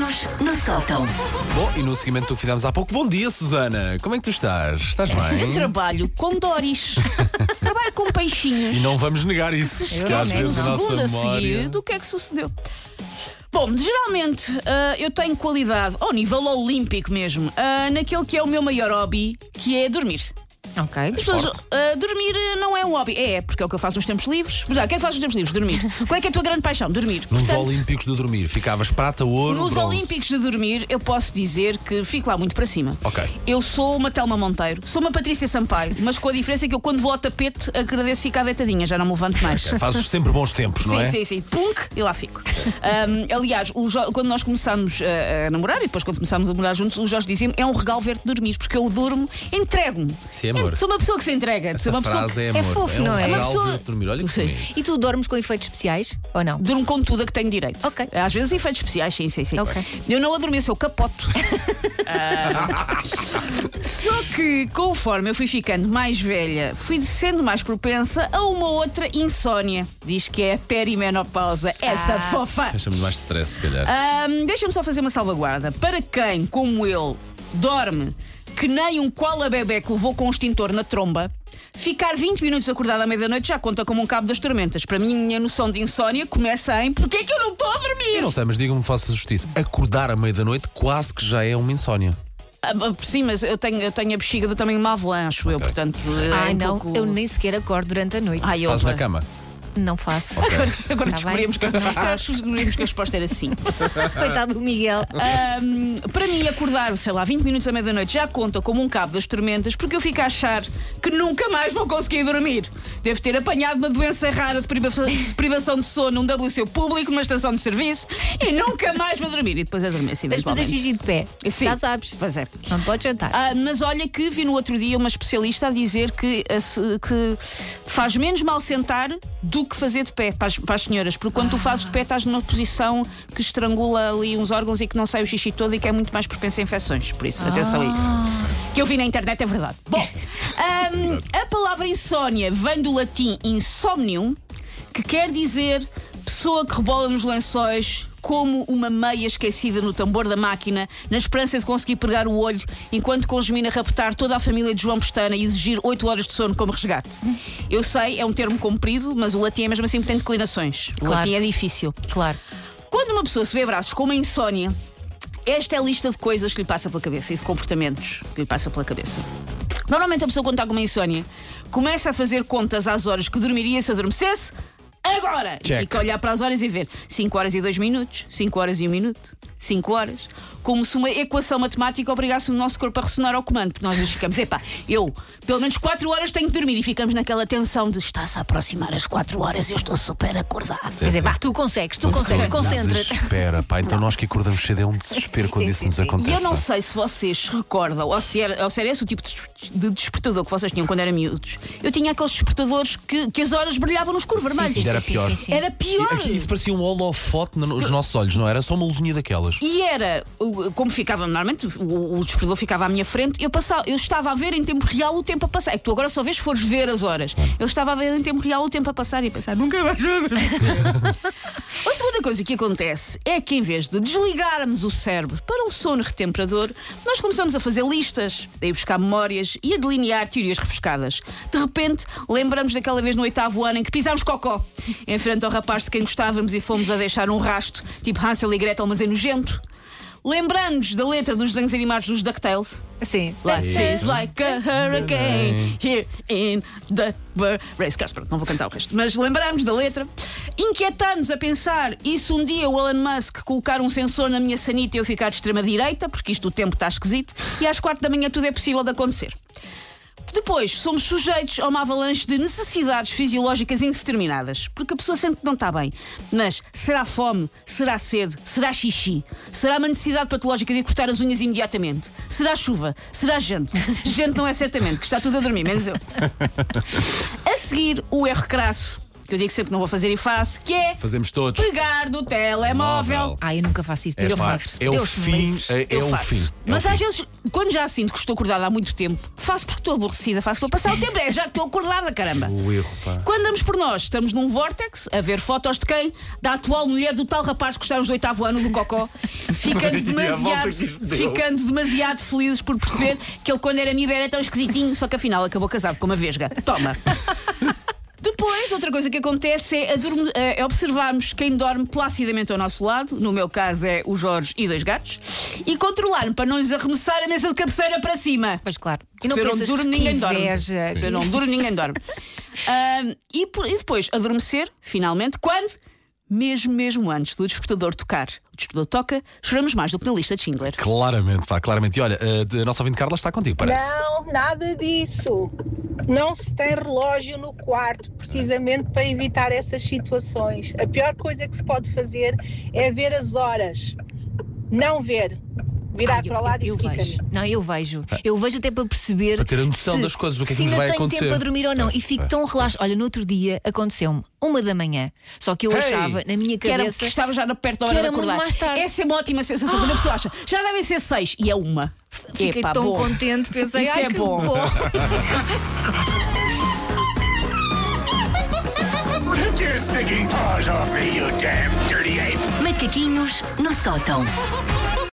Macaquinhos no sótão. Bom, e no seguimento que fizemos há pouco, bom dia, Susana. Como é que tu estás? Estás bem? Eu trabalho com Doris. Trabalho com peixinhos. E não vamos negar isso, porque às vezes a nossa Segundo a memória... seguir, do que é que sucedeu? Bom, geralmente eu tenho qualidade, ao nível olímpico mesmo, naquele que é o meu maior hobby, que é dormir. Ok. As pessoas, dormir não é um hobby, porque é o que eu faço nos tempos livres. Mas, o que é que fazes nos tempos livres? Dormir. Qual é que é a tua grande paixão? Dormir. Nos Portanto, Olímpicos de dormir, ficavas prata, ouro, nos bronze. Olímpicos de dormir, eu posso dizer que fico lá muito para cima. Ok. Eu sou uma Telma Monteiro, sou uma Patrícia Sampaio, mas com a diferença que eu, quando vou ao tapete, agradeço ficar deitadinha, já não me levanto mais. Fazes sempre bons tempos, não é? Sim. Punk, e lá fico. Aliás, quando nós começámos a namorar e depois quando começámos a morar juntos, o Jorge dizia-me: é um regalo ver-te dormir, porque eu durmo, entrego-me. Sim, amor. Sou uma pessoa que se entrega. Essa Sou uma pessoa frase que... é amor. É fofo, um não é? regalo É uma pessoa- ver-te dormir. Olha que Sim. bonito. E tu dormes com efeitos especiais ou não? Durmo com tudo a que tenho direito. Ok. Às vezes efeitos especiais, sim. Ok. Eu não adormeço, eu capoto. Só que, conforme eu fui ficando mais velha, fui sendo mais propensa a uma outra insónia. Diz que é a perimenopausa. Essa fofa. Deixa-me mais stress, se calhar. Deixa-me só fazer uma salvaguarda. Para quem, como eu, dorme que nem um koala bebé que levou com um extintor na tromba, ficar 20 minutos acordado à meia-da-noite já conta como um cabo das tormentas. Para mim, a minha noção de insónia começa em: porquê é que eu não estou a dormir? Eu não sei, mas diga-me, faça justiça. Acordar à meia da noite quase que já é uma insónia. Sim, mas eu tenho a bexiga do tamanho de uma avelã, acho eu, portanto. Ai, um não, pouco... eu nem sequer acordo durante a noite. Ai, Fazes na cama. Não faço. Agora Tá descobrimos, bem? descobrimos que a resposta era sim. Coitado do Miguel. Para mim, acordar, sei lá, 20 minutos à meia-da-noite já conta como um cabo das tormentas, porque eu fico a achar que nunca mais vou conseguir dormir. Devo ter apanhado uma doença rara de privação de sono num WC público, numa estação de serviço, e nunca mais vou dormir. E depois adormeço, Tens de fazer eventualmente. xixi de pé. Sim. Já sabes. Pois é. Não te podes jantar. Mas olha que vi no outro dia uma especialista a dizer que faz menos mal sentar do que fazer de pé para as senhoras, porque quando tu fazes de pé estás numa posição que estrangula ali uns órgãos e que não sai o xixi todo e que é muito mais propensa a infecções. Por isso, atenção a isso. Que eu vi na internet, é verdade. Bom, a palavra insónia vem do latim insomnium, que quer dizer pessoa que rebola nos lençóis como uma meia esquecida no tambor da máquina, na esperança de conseguir pregar o olho enquanto congemina raptar toda a família de João Pestana e exigir 8 horas de sono como resgate. Eu sei, é um termo comprido, mas o latim é mesmo assim que tem declinações. O Claro. latim é difícil. Claro. Quando uma pessoa se vê a braços com uma insónia, esta é a lista de coisas que lhe passa pela cabeça e de comportamentos que lhe passa pela cabeça. Normalmente a pessoa, quando está com uma insónia, começa a fazer contas às horas que dormiria se adormecesse agora! Check. E fica a olhar para as horas e ver 5 horas e 2 minutos, 5 horas e 1 minuto, 5 horas, como se uma equação matemática obrigasse o nosso corpo a ressonar ao comando. Porque nós nos ficamos: eu pelo menos 4 horas tenho que dormir, e ficamos naquela tensão de está-se a aproximar as 4 horas e eu estou super acordado. Quer dizer, vá, tu consegues, concentra-te. Desespera, pá. Então nós que acordamos cedo é um desespero quando Sim, isso sim, nos sim. acontece. E eu não pá. sei se vocês se recordam, ou se era esse o tipo de despertador que vocês tinham quando eram miúdos. Eu tinha aqueles despertadores que as horas brilhavam no escuro vermelho. Sim, Era pior. Era pior. Isso parecia um holofote nos nossos olhos, não era? Só uma luzinha daquelas. E era, como ficava normalmente, o despertador ficava à minha frente, eu estava a ver em tempo real o tempo a passar. É que tu agora só vês se fores ver as horas. Eu estava a ver em tempo real o tempo a passar e a pensar: nunca mais vou adormecer. A segunda coisa que acontece é que, em vez de desligarmos o cérebro para um sono retemperador, nós começamos a fazer listas, a ir buscar memórias e a delinear teorias refrescadas. De repente, lembramos daquela vez no 8º ano em que pisámos cocó em frente ao rapaz de quem gostávamos e fomos a deixar um rasto, tipo Hansel e Gretel, mas é nojento. Lembramos da letra dos desenhos animados dos DuckTales. Sim. Life is like a hurricane here in the race cars. Pronto, não vou cantar o resto, mas lembramos da letra. Inquietamos a pensar: e se um dia o Elon Musk colocar um sensor na minha sanita e eu ficar de extrema-direita, porque isto o tempo está esquisito, e às 4 da manhã tudo é possível de acontecer. Depois, somos sujeitos a uma avalanche de necessidades fisiológicas indeterminadas, porque a pessoa sente que não está bem. Mas será fome? Será sede? Será xixi? Será uma necessidade patológica de ir cortar as unhas imediatamente? Será chuva? Será gente? Gente não é certamente, que está tudo a dormir, menos eu. A seguir, o erro crasso, que eu digo sempre que não vou fazer e faço, que é Fazemos todos. pegar no telemóvel. Eu nunca faço isso. É, Eu pá, faço. é o Deus me fim. livre. É Eu o faço. fim. É Mas o às fim. vezes, quando já sinto que estou acordada há muito tempo, faço porque estou aborrecida, faço para passar o tempo. É, já estou acordada, caramba. O erro, pá. Quando damos por nós, estamos num vórtex a ver fotos de quem? Da atual mulher do tal rapaz que estamos do 8º ano do Cocó, E a volta que isto deu. ficando demasiado felizes por perceber que ele, quando era miúdo, era tão esquisitinho, só que afinal acabou casado com uma vesga. Toma. Depois, outra coisa que acontece é observarmos quem dorme placidamente ao nosso lado, no meu caso é o Jorge e 2 gatos, e controlar para não lhes arremessar a mesa de cabeceira para cima. Pois claro. E não Se eu não pensas durmo, que ninguém dorme. inveja. Se eu não durmo, ninguém dorme. E depois, adormecer, finalmente, quando? Mesmo antes do despertador tocar. O despertador toca, choramos mais do que na lista de Schindler. Claramente, pá, claramente. E olha, a nossa ouvinte Carla está contigo, parece. Não, nada disso. Não se tem relógio no quarto, precisamente para evitar essas situações. A pior coisa que se pode fazer é ver as horas. Não ver. Virar para o lado e eu seguir vejo. caminho. Não, eu vejo. Eu vejo até para perceber. Para ter a noção das coisas, do que é que se nos vai ainda tenho acontecer. tempo para dormir ou não. E fico tão relaxado. Olha, no outro dia aconteceu-me 1 da manhã. Só que eu achava, na minha Que cabeça. estava já perto da que hora de era muito acordar. mais tarde. Essa é uma ótima sensação. Quando a pessoa acha, já devem ser 6 e é 1. Fiquei Epá, tão bom. contente. Pensei, Isso ai é que bom. Take your stinking paws off me, you damn dirty ape! Macaquinhos no sótão.